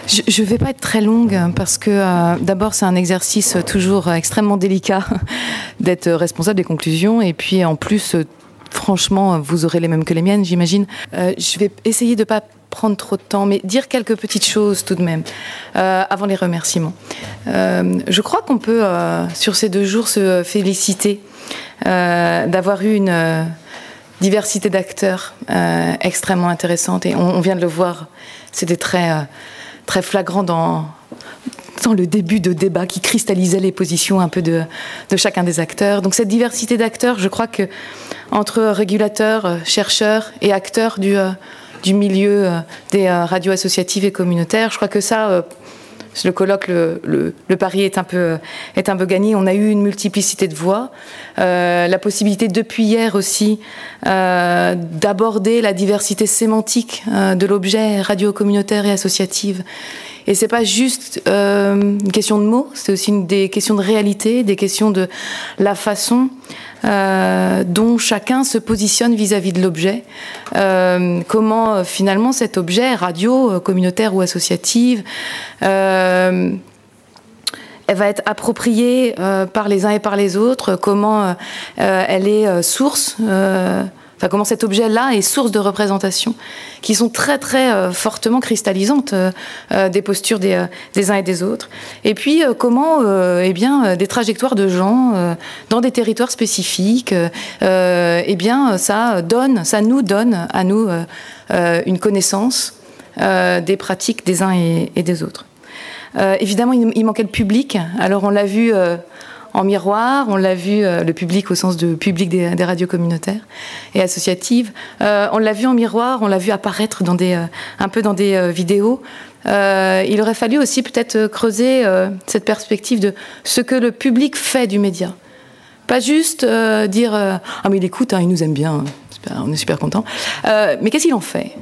Je ne vais pas être très longue parce que d'abord c'est un exercice toujours extrêmement délicat d'être responsable des conclusions et puis en plus franchement vous aurez les mêmes que les miennes j'imagine. Je vais essayer de ne pas prendre trop de temps mais dire quelques petites choses tout de même avant les remerciements. Je crois qu'on peut sur ces 2 jours se féliciter d'avoir eu une diversité d'acteurs extrêmement intéressante et on vient de le voir, c'était très flagrant dans le début de débat qui cristallisait les positions un peu de chacun des acteurs. Donc cette diversité d'acteurs, je crois que entre régulateurs, chercheurs et acteurs du milieu des radios associatives et communautaires, je crois que ça, le colloque, le pari est un peu gagné. On a eu une multiplicité de voix, la possibilité depuis hier aussi d'aborder la diversité sémantique de l'objet radio communautaire et associative. Et c'est pas juste une question de mots, c'est aussi des questions de réalité, des questions de la façon dont chacun se positionne vis-à-vis de l'objet, comment finalement cet objet, radio, communautaire ou associative, elle va être appropriée par les uns et par les autres, comment elle est source, comment cet objet-là est source de représentations qui sont très très fortement cristallisantes des postures des uns et des autres. Et puis comment des trajectoires de gens dans des territoires spécifiques, ça nous donne à nous une connaissance des pratiques des uns et des autres. Évidemment, il manquait le public. Alors on l'a vu en miroir, on l'a vu, le public au sens de public des radios communautaires et associatives. On l'a vu en miroir, on l'a vu apparaître un peu dans des vidéos. Il aurait fallu aussi peut-être creuser cette perspective de ce que le public fait du média. Pas juste dire ah mais il écoute, il nous aime bien, on est super content. Mais qu'est-ce qu'il en fait?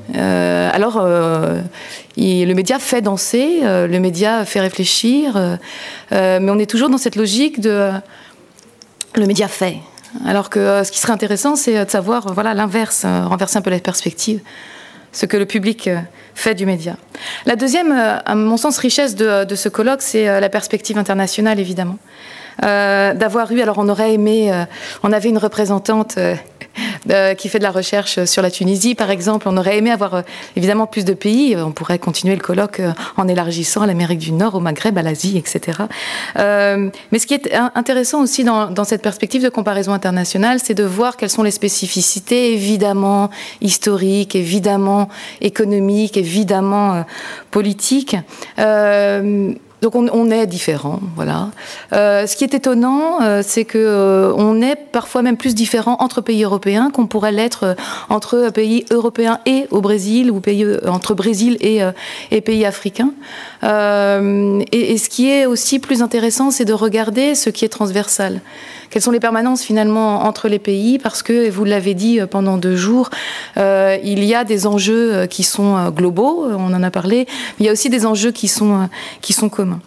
Le média fait danser, le média fait réfléchir, mais on est toujours dans cette logique de le média fait. Alors que ce qui serait intéressant, c'est de savoir l'inverse, renverser un peu la perspective, ce que le public fait du média. La deuxième, à mon sens, richesse de ce colloque, c'est la perspective internationale, évidemment. D'avoir eu, alors on aurait aimé, on avait une représentante qui fait de la recherche sur la Tunisie par exemple, on aurait aimé avoir évidemment plus de pays, on pourrait continuer le colloque en élargissant à l'Amérique du Nord, au Maghreb, à l'Asie, etc. Mais ce qui est intéressant aussi dans cette perspective de comparaison internationale, c'est de voir quelles sont les spécificités évidemment historiques, évidemment économiques, évidemment politiques. Donc on est différents, voilà. Ce qui est étonnant, c'est que on est parfois même plus différents entre pays européens qu'on pourrait l'être entre pays européens et au Brésil, ou entre Brésil et pays africains. Et ce qui est aussi plus intéressant, c'est de regarder ce qui est transversal. Quelles sont les permanences finalement entre les pays? Parce que, vous l'avez dit pendant 2 jours, il y a des enjeux qui sont globaux, on en a parlé, mais il y a aussi des enjeux qui sont communs.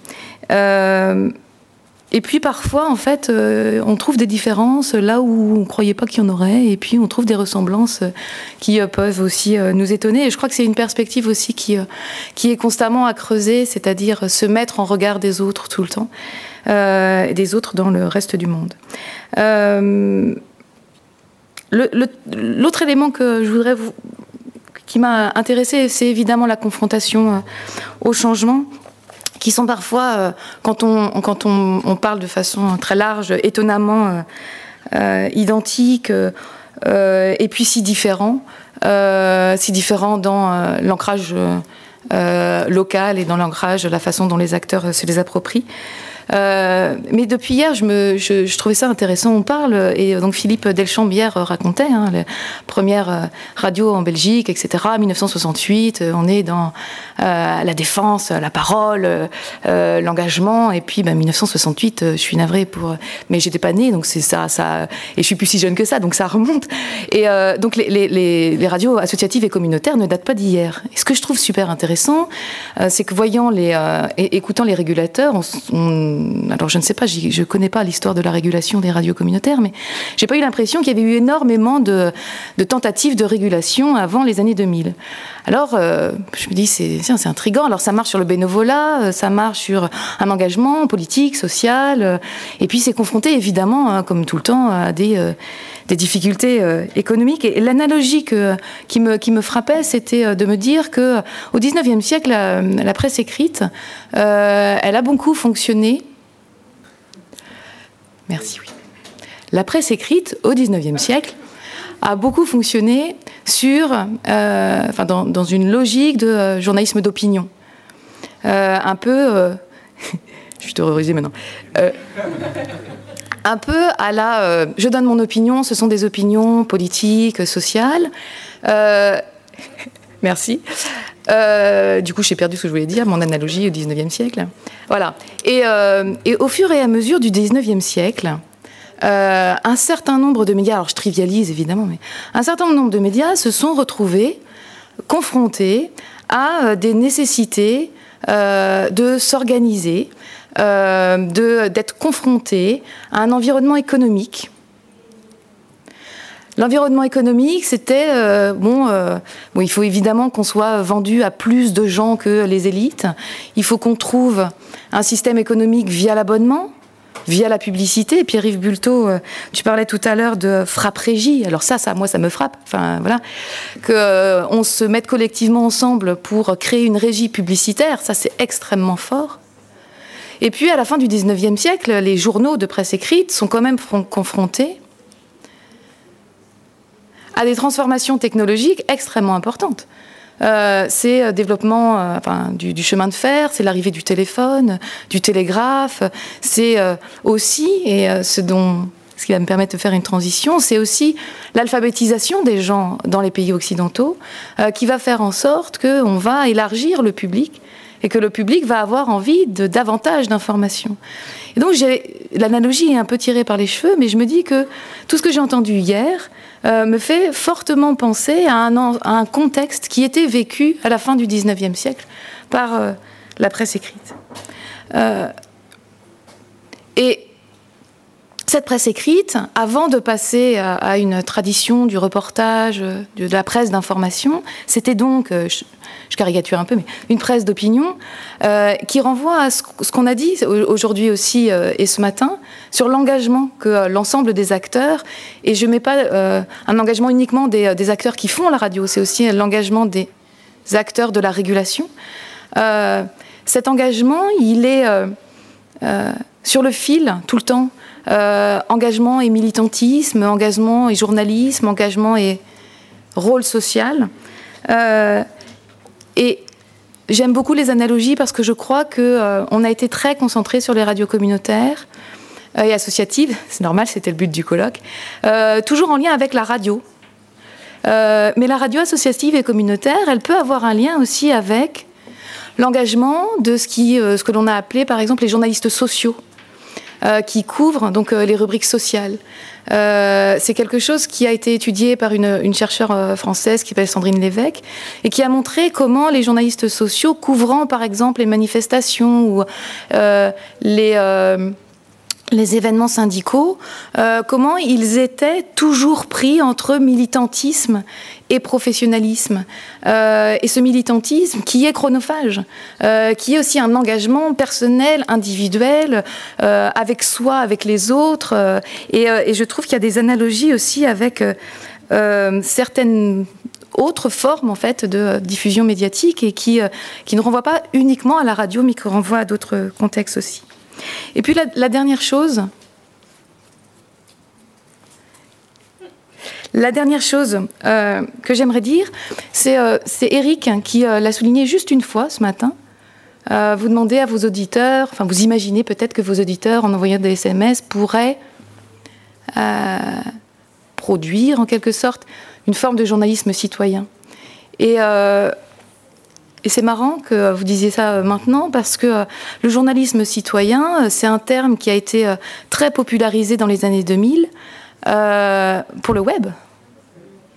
Et puis parfois, en fait, on trouve des différences là où on ne croyait pas qu'il y en aurait, et puis on trouve des ressemblances qui peuvent aussi nous étonner. Et je crois que c'est une perspective aussi qui est constamment à creuser, c'est-à-dire se mettre en regard des autres tout le temps, et des autres dans le reste du monde. L'autre élément que je voudrais qui m'a intéressée, c'est évidemment la confrontation au changement, qui sont parfois, quand on parle de façon très large, étonnamment identiques, et puis si différents dans l'ancrage local et dans l'ancrage, la façon dont les acteurs se les approprient. Mais depuis hier, je trouvais ça intéressant. On parle, et donc Philippe Delchamps hier racontait, la première radio en Belgique, etc. 1968, on est dans la défense, la parole, l'engagement. Et puis 1968, je suis navrée mais j'étais pas née, donc c'est ça, et je suis plus si jeune que ça, donc ça remonte. Et donc les radios associatives et communautaires ne datent pas d'hier. Et ce que je trouve super intéressant, c'est que écoutant les régulateurs, on alors je ne sais pas, je connais pas l'histoire de la régulation des radios communautaires, mais j'ai pas eu l'impression qu'il y avait eu énormément de tentatives de régulation avant les années 2000. Alors, je me dis, c'est intriguant. Alors, ça marche sur le bénévolat, ça marche sur un engagement politique, social, et puis c'est confronté, évidemment, hein, comme tout le temps, à des difficultés économiques. Et l'analogie qui me frappait, c'était de me dire qu'au XIXe siècle, la presse écrite, elle a beaucoup fonctionné. Merci, oui. La presse écrite, au XIXe siècle, a beaucoup fonctionné dans une logique de journalisme d'opinion. Un peu... je suis terrorisée maintenant. Un peu à la... je donne mon opinion, ce sont des opinions politiques, sociales. Merci. Du coup, j'ai perdu ce que je voulais dire, mon analogie au XIXe siècle. Voilà. Et au fur et à mesure du XIXe siècle... un certain nombre de médias, alors je trivialise évidemment, mais un certain nombre de médias se sont retrouvés confrontés à des nécessités de s'organiser, d'être confrontés à un environnement économique. L'environnement économique, c'était il faut évidemment qu'on soit vendu à plus de gens que les élites. Il faut qu'on trouve un système économique via l'abonnement, via la publicité. Pierre-Yves Bulletot, tu parlais tout à l'heure de frappe-régie. Alors moi, ça me frappe. Enfin, voilà. Qu'on se mette collectivement ensemble pour créer une régie publicitaire, ça, c'est extrêmement fort. Et puis, à la fin du XIXe siècle, les journaux de presse écrite sont quand même confrontés à des transformations technologiques extrêmement importantes. C'est le développement du chemin de fer, c'est l'arrivée du téléphone, du télégraphe, c'est aussi, et ce qui va me permettre de faire une transition, c'est aussi l'alphabétisation des gens dans les pays occidentaux qui va faire en sorte qu'on va élargir le public et que le public va avoir envie de davantage d'informations. Et donc, l'analogie est un peu tirée par les cheveux, mais je me dis que tout ce que j'ai entendu hier me fait fortement penser à un contexte qui était vécu à la fin du XIXe siècle par la presse écrite. Et cette presse écrite, avant de passer à une tradition du reportage, de la presse d'information, c'était donc, je caricature un peu, mais une presse d'opinion qui renvoie à ce qu'on a dit aujourd'hui aussi et ce matin sur l'engagement que l'ensemble des acteurs, et je ne mets pas un engagement uniquement des acteurs qui font la radio, c'est aussi l'engagement des acteurs de la régulation. Cet engagement, il est sur le fil tout le temps. Engagement et militantisme, engagement et journalisme, engagement et rôle social. Et j'aime beaucoup les analogies parce que je crois qu'on a été très concentré sur les radios communautaires et associatives, c'est normal, c'était le but du colloque, toujours en lien avec la radio. Mais la radio associative et communautaire, elle peut avoir un lien aussi avec l'engagement de ce que l'on a appelé par exemple les journalistes sociaux. Qui couvre donc les rubriques sociales. C'est quelque chose qui a été étudié par une chercheure française qui s'appelle Sandrine Lévesque et qui a montré comment les journalistes sociaux couvrant par exemple les manifestations ou les événements syndicaux, comment ils étaient toujours pris entre militantisme et professionnalisme. Et ce militantisme qui est chronophage, qui est aussi un engagement personnel, individuel, avec soi, avec les autres. Et je trouve qu'il y a des analogies aussi avec certaines autres formes en fait, de diffusion médiatique et qui ne renvoient pas uniquement à la radio, mais qui renvoient à d'autres contextes aussi. Et puis la dernière chose... La dernière chose que j'aimerais dire, c'est Eric qui l'a souligné juste une fois ce matin. Vous demandez à vos auditeurs, enfin vous imaginez peut-être que vos auditeurs, en envoyant des SMS, pourraient produire en quelque sorte une forme de journalisme citoyen. Et c'est marrant que vous disiez ça maintenant parce que le journalisme citoyen, c'est un terme qui a été très popularisé dans les années 2000 pour le web.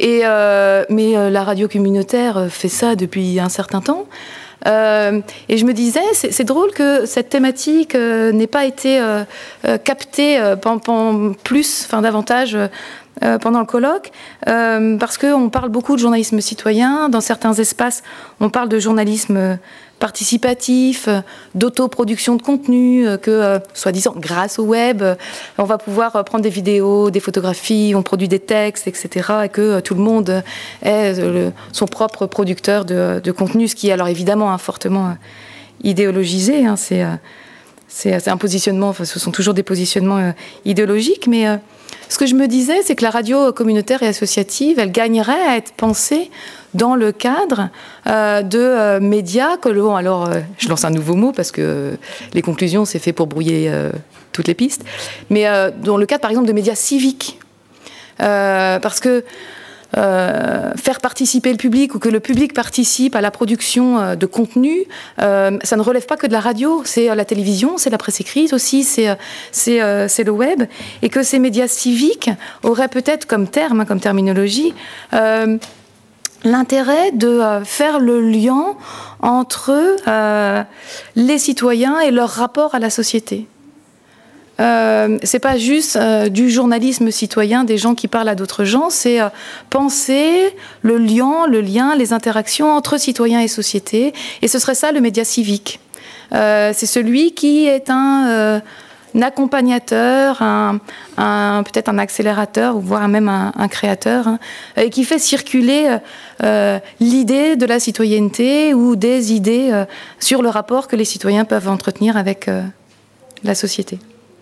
Mais la radio communautaire fait ça depuis un certain temps. Et je me disais, c'est drôle que cette thématique n'ait pas été captée davantage pendant le colloque, parce qu'on parle beaucoup de journalisme citoyen. Dans certains espaces, on parle de journalisme participatif, d'autoproduction de contenu, que, soi-disant, grâce au web, on va pouvoir prendre des vidéos, des photographies, on produit des textes, etc., et que tout le monde est son propre producteur de contenu, ce qui est alors évidemment fortement idéologisé. C'est un positionnement, ce sont toujours des positionnements idéologiques, mais ce que je me disais, c'est que la radio communautaire et associative, elle gagnerait à être pensée dans le cadre de médias que je lance un nouveau mot parce que les conclusions, c'est fait pour brouiller toutes les pistes, mais dans le cadre, par exemple, de médias civiques. Parce que faire participer le public ou que le public participe à la production de contenu, ça ne relève pas que de la radio, c'est la télévision, c'est la presse écrite aussi, c'est le web, et que ces médias civiques auraient peut-être comme terme, comme terminologie, l'intérêt de faire le lien entre les citoyens et leur rapport à la société. C'est pas juste du journalisme citoyen, des gens qui parlent à d'autres gens, c'est penser le lien, les interactions entre citoyens et société, et ce serait ça le média civique. C'est celui qui est un accompagnateur, peut-être un accélérateur, voire même un créateur, et qui fait circuler l'idée de la citoyenneté ou des idées sur le rapport que les citoyens peuvent entretenir avec la société.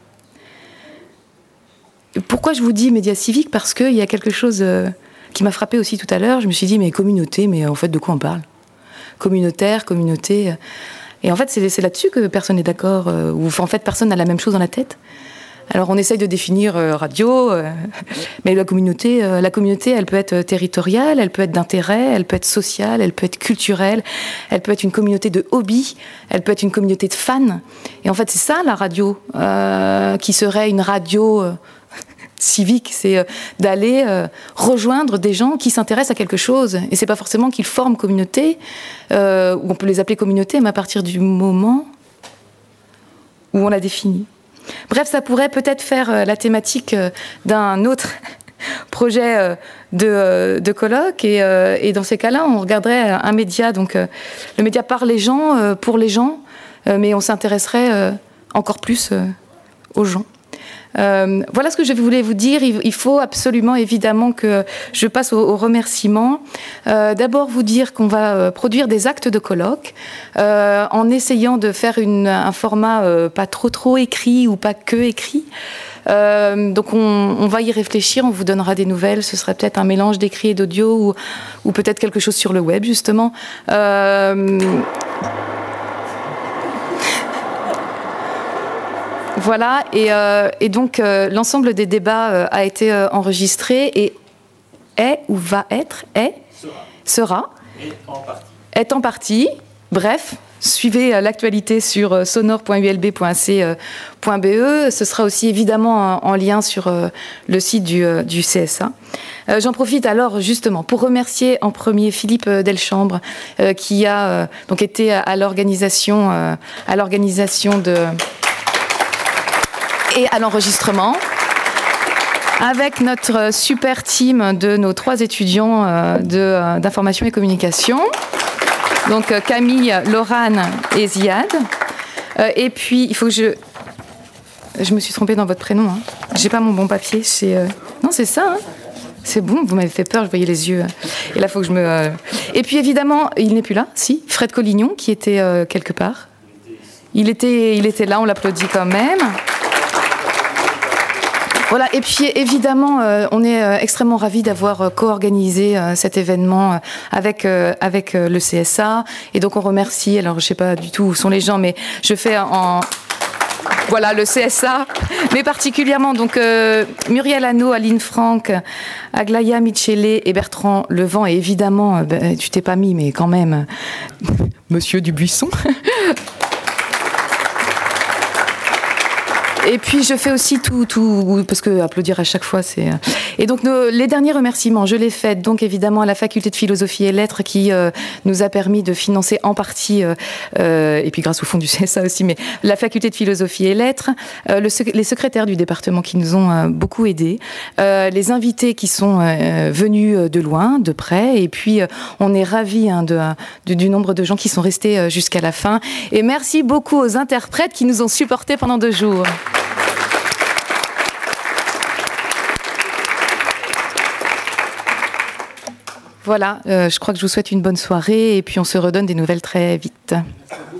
Pourquoi je vous dis médias civiques ? Parce qu'il y a quelque chose qui m'a frappé aussi tout à l'heure. Je me suis dit, mais communauté, mais en fait, de quoi on parle ? Communautaire, communauté. Et en fait, c'est là-dessus que personne n'est d'accord, ou en fait, personne n'a la même chose dans la tête. Alors, on essaye de définir radio, mais la communauté, elle peut être territoriale, elle peut être d'intérêt, elle peut être sociale, elle peut être culturelle, elle peut être une communauté de hobby, elle peut être une communauté de fans. Et en fait, c'est ça, la radio, qui serait une radio civique, c'est d'aller rejoindre des gens qui s'intéressent à quelque chose. Et c'est pas forcément qu'ils forment communauté, ou on peut les appeler communauté, mais à partir du moment où on la définit. Bref, ça pourrait peut-être faire la thématique d'un autre projet de colloque. Et dans ces cas-là, on regarderait un média, donc le média par les gens, pour les gens, mais on s'intéresserait encore plus aux gens. Voilà ce que je voulais vous dire. Il faut absolument, évidemment, que je passe aux remerciements. D'abord, vous dire qu'on va produire des actes de colloque en essayant de faire un format pas trop écrit ou pas que écrit. Donc on va y réfléchir, on vous donnera des nouvelles. Ce serait peut-être un mélange d'écrit et d'audio ou peut-être quelque chose sur le web, justement. Voilà, et donc l'ensemble des débats a été enregistré et est ou va être, sera, est en partie. Bref, suivez l'actualité sur sonore.ulb.ac.be. Ce sera aussi évidemment en lien sur le site du CSA. J'en profite alors justement pour remercier en premier Philippe Delchambre qui a donc été à l'organisation et à l'enregistrement, avec notre super team de nos 3 étudiants d'information et communication, donc Camille, Laurane et Ziad. Et puis, il faut que je me suis trompée dans votre prénom. J'ai pas mon bon papier. Non, c'est ça. C'est bon, vous m'avez fait peur, je voyais les yeux. Et là, il faut que je me... Et puis, évidemment, il n'est plus là, si, Fred Collignon, qui était quelque part. Il était là, on l'applaudit quand même. Voilà, et puis évidemment, on est extrêmement ravis d'avoir co-organisé cet événement avec le CSA. Et donc on remercie, alors je ne sais pas du tout où sont les gens, mais je fais voilà, le CSA, mais particulièrement donc Muriel Hano, Aline Franck, Aglaya Michele et Bertrand Levent, et évidemment, tu t'es pas mis, mais quand même, Monsieur Dubuisson. Et puis je fais aussi tout parce que applaudir à chaque fois c'est. Et donc les derniers remerciements, je les fais donc évidemment à la faculté de philosophie et lettres qui nous a permis de financer en partie, et puis grâce au fonds du CSA aussi, mais la faculté de philosophie et lettres, les secrétaires du département qui nous ont beaucoup aidés, les invités qui sont venus de loin, de près, et puis on est ravis du nombre de gens qui sont restés jusqu'à la fin. Et merci beaucoup aux interprètes qui nous ont supportés pendant 2 jours. Voilà, je crois que je vous souhaite une bonne soirée et puis on se redonne des nouvelles très vite.